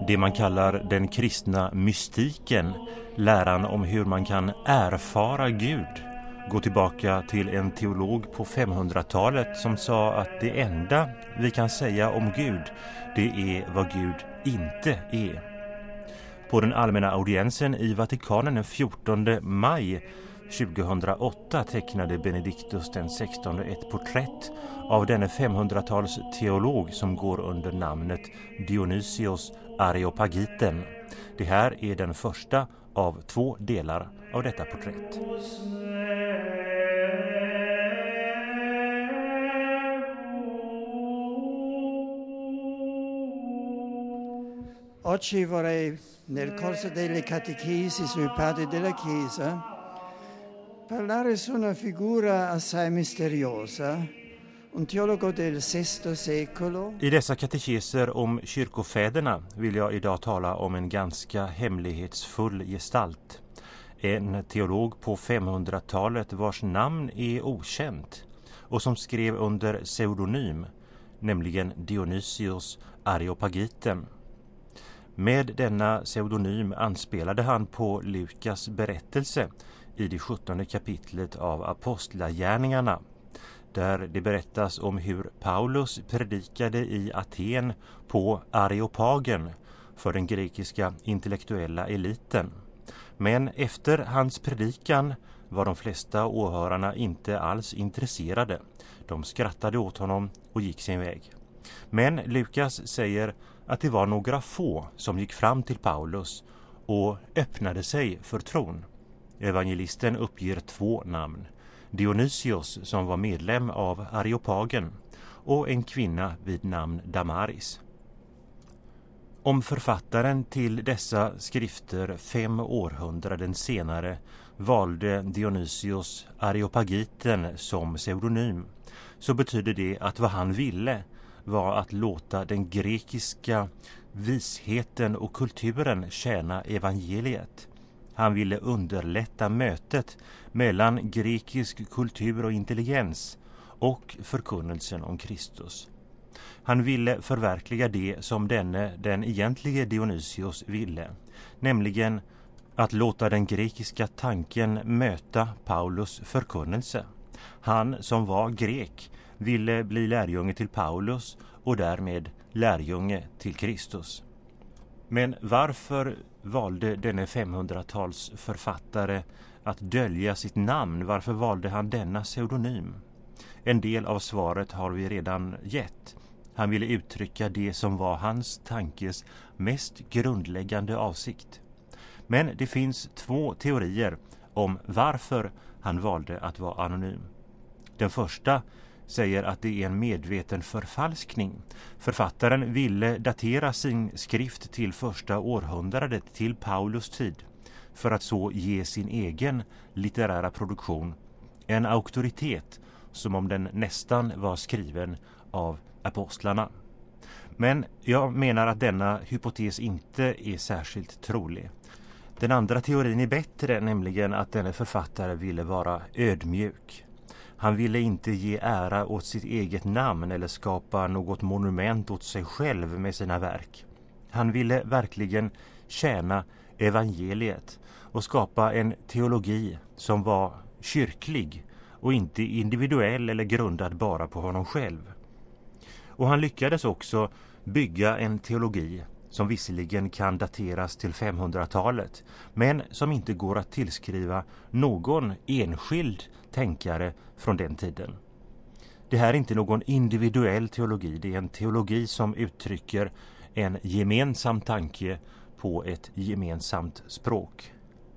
Det man kallar den kristna mystiken, läran om hur man kan erfara Gud, går tillbaka till en teolog på 500-talet som sa att det enda vi kan säga om Gud, det är vad Gud inte är. På den allmänna audiensen i Vatikanen den 14 maj 2008 tecknade Benediktus den 16 ett porträtt av denne 500-tals teolog som går under namnet Dionysios Areopagiten. Det här är den första av 2 delar av detta porträtt. Oggi vorrei, nel corso delle catechesi sui padri della Chiesa, parlare su una figura assai misteriosa, un teologo del VI secolo. I dessa katekeser om kyrkofäderna vill jag idag tala om en ganska hemlighetsfull gestalt. En teolog på 500-talet vars namn är okänt och som skrev under pseudonym, nämligen Dionysios Areopagiten. Med denna pseudonym anspelade han på Lukas berättelse i det 17:e kapitlet av Apostlagärningarna, där det berättas om hur Paulus predikade i Aten på Areopagen för den grekiska intellektuella eliten. Men efter hans predikan var de flesta åhörarna inte alls intresserade. De skrattade åt honom och gick sin väg. Men Lukas säger att det var några få som gick fram till Paulus och öppnade sig för tron. Evangelisten uppger 2 namn. Dionysios som var medlem av Areopagen och en kvinna vid namn Damaris. Om författaren till dessa skrifter 5 århundraden senare valde Dionysios Areopagiten som pseudonym, så betyder det att vad han ville var att låta den grekiska visheten och kulturen tjäna evangeliet. Han ville underlätta mötet mellan grekisk kultur och intelligens och förkunnelsen om Kristus. Han ville förverkliga det som den egentliga Dionysios ville, nämligen att låta den grekiska tanken möta Paulus förkunnelse. Han som var grek ville bli lärjunge till Paulus och därmed lärjunge till Kristus. Men varför valde denne 500-tals författare att dölja sitt namn? Varför valde han denna pseudonym? En del av svaret har vi redan gett. Han ville uttrycka det som var hans tankes mest grundläggande avsikt. Men det finns 2 teorier om varför han valde att vara anonym. Den första säger att det är en medveten förfalskning. Författaren ville datera sin skrift till första århundradet, till Paulus tid, för att så ge sin egen litterära produktion en auktoritet som om den nästan var skriven av apostlarna. Men jag menar att denna hypotes inte är särskilt trolig. Den andra teorin är bättre, nämligen att denne författare ville vara ödmjuk. Han ville inte ge ära åt sitt eget namn eller skapa något monument åt sig själv med sina verk. Han ville verkligen tjäna evangeliet och skapa en teologi som var kyrklig och inte individuell eller grundad bara på honom själv. Och han lyckades också bygga en teologi som visserligen kan dateras till 500-talet, men som inte går att tillskriva någon enskild tänkare från den tiden. Det här är inte någon individuell teologi, det är en teologi som uttrycker en gemensam tanke på ett gemensamt språk.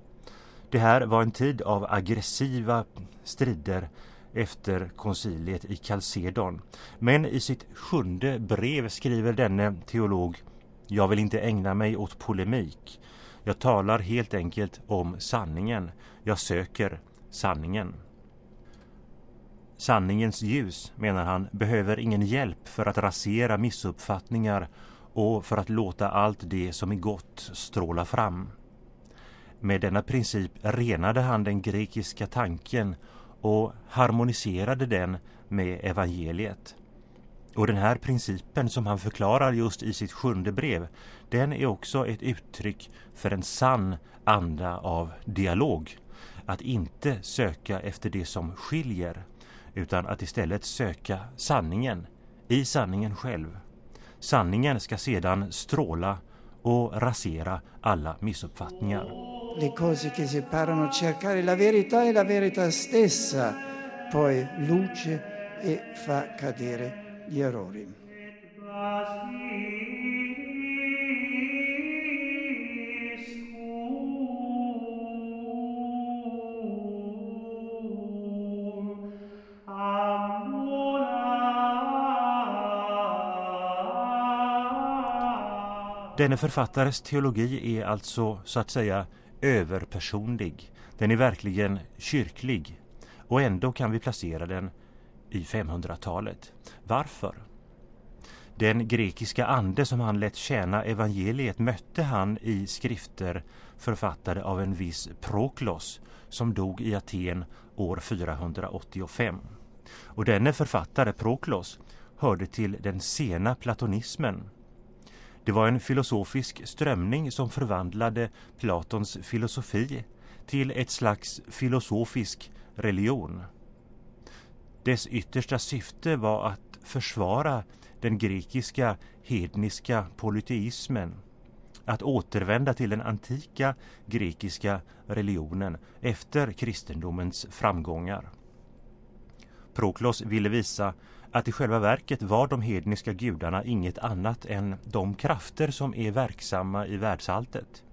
Det här var en tid av aggressiva strider efter konciliet i Chalcedon. Men i sitt 7:e brev skriver denne teolog: "Jag vill inte ägna mig åt polemik. Jag talar helt enkelt om sanningen. Jag söker sanningen." Sanningens ljus, menar han, behöver ingen hjälp för att rasera missuppfattningar och för att låta allt det som är gott stråla fram. Med denna princip renade han den grekiska tanken och harmoniserade den med evangeliet. Och den här principen som han förklarar just i sitt 7:e brev, den är också ett uttryck för en sann anda av dialog. Att inte söka efter det som skiljer, utan att istället söka sanningen i sanningen själv. Sanningen ska sedan stråla och rasera alla missuppfattningar. Le cose che separano, cercare la verità e la verità stessa, poi luce e fa cadere gli errori. Denne författares teologi är alltså så att säga överpersonlig. Den är verkligen kyrklig och ändå kan vi placera den i 500-talet. Varför? Den grekiska ande som han lät tjäna evangeliet mötte han i skrifter författade av en viss Proklos som dog i Aten år 485. Och denne författare Proklos hörde till den sena platonismen. Det var en filosofisk strömning som förvandlade Platons filosofi till ett slags filosofisk religion. Dess yttersta syfte var att försvara den grekiska hedniska polyteismen, att återvända till den antika grekiska religionen efter kristendomens framgångar. Proklos ville visa att i själva verket var de hedniska gudarna inget annat än de krafter som är verksamma i världsalltet.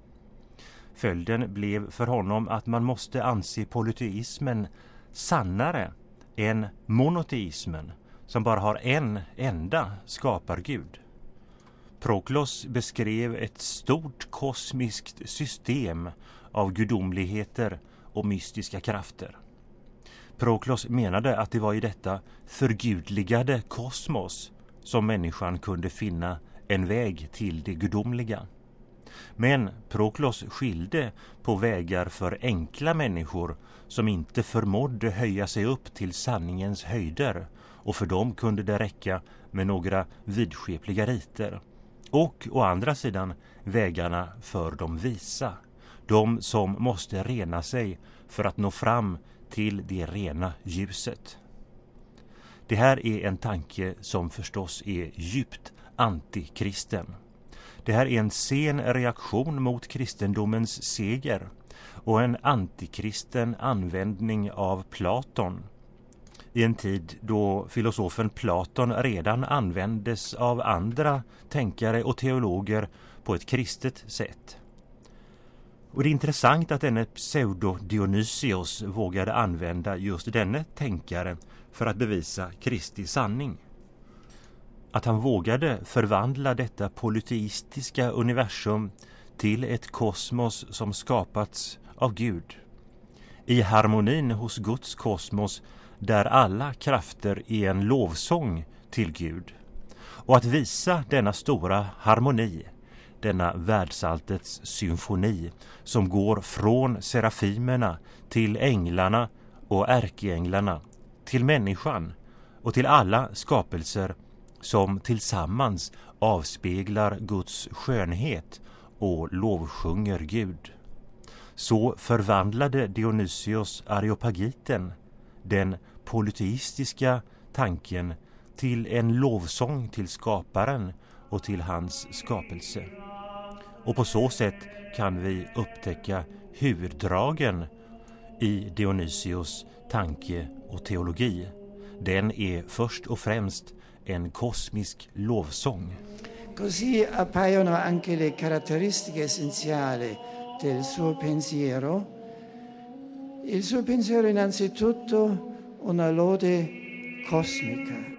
Följden blev för honom att man måste anse polyteismen sannare än monoteismen som bara har en enda skapargud. Proklos beskrev ett stort kosmiskt system av gudomligheter och mystiska krafter. Proklos menade att det var i detta förgudligade kosmos som människan kunde finna en väg till det gudomliga. Men Proklos skilde på vägar för enkla människor som inte förmådde höja sig upp till sanningens höjder, och för dem kunde det räcka med några vidskepliga riter. Och å andra sidan vägarna för de visa, de som måste rena sig för att nå fram till det rena ljuset. Det här är en tanke som förstås är djupt antikristen. Det här är en sen reaktion mot kristendomens seger och en antikristen användning av Platon. I en tid då filosofen Platon redan användes av andra tänkare och teologer på ett kristet sätt. Och det är intressant att denne pseudo-Dionysios vågade använda just denne tänkare för att bevisa Kristi sanning. Att han vågade förvandla detta polyteistiska universum till ett kosmos som skapats av Gud. I harmonin hos Guds kosmos där alla krafter är en lovsång till Gud. Och att visa denna stora harmoni, denna världsalltets symfoni som går från serafimerna till änglarna och ärkeänglarna, till människan och till alla skapelser som tillsammans avspeglar Guds skönhet och lovsjunger Gud. Så förvandlade Dionysios Areopagiten den polyteistiska tanken till en lovsång till skaparen och till hans skapelse. Och på så sätt kan vi upptäcka huvuddragen i Dionysios tanke och teologi. Den är först och främst en kosmisk lovsång. Così appaiono anche le caratteristiche essenziali del suo pensiero. Il suo pensiero innanzitutto una lode cosmica.